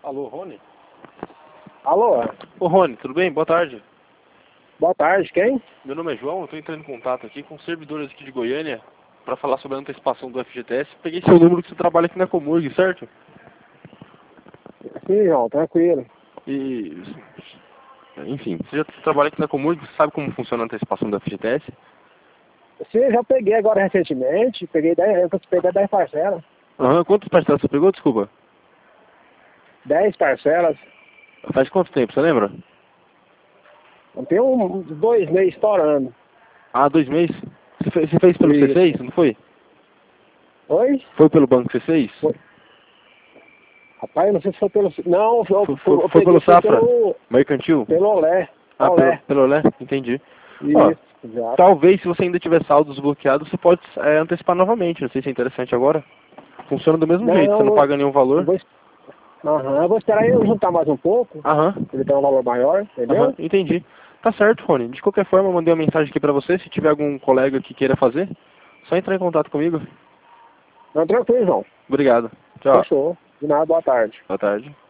Alô, Rony? Alô? Ô, Rony, tudo bem? Boa tarde. Boa tarde, quem? Meu nome é João, eu estou entrando em contato aqui com servidores aqui de Goiânia para falar sobre a antecipação do FGTS. Peguei seu número que você trabalha aqui na Comurg, certo? Sim, João, tranquilo. E, enfim, você já trabalha aqui na Comurg, você sabe como funciona a antecipação do FGTS? Sim, eu já peguei agora recentemente, eu participei de 10 parcelas. Aham, quantas parcelas você pegou, desculpa? 10 parcelas. Faz quanto tempo, você lembra? Tem uns 2 meses estourando. Ah, 2 meses? Você fez pelo Isso. C6, não foi? Oi? Foi pelo Banco C6? Foi. Rapaz, eu não sei se foi pelo... Não, eu Foi peguei pelo Safra? pelo... Mercantil? Pelo Olé. Ah, Olé. pelo Olé? Entendi. Ó, Isso, exato. talvez, se você ainda tiver saldos bloqueados, você pode antecipar novamente. Não sei se é interessante agora. Funciona do mesmo jeito, você não paga nenhum valor. Eu vou esperar eu juntar mais um pouco, Aham, ele tem um valor maior, entendeu? entendi. Tá certo, Rony. De qualquer forma, eu mandei uma mensagem aqui pra você. Se tiver algum colega que queira fazer, só entrar em contato comigo. Não, tranquilo, João. Obrigado. Tchau. Fechou. De nada, boa tarde. Boa tarde.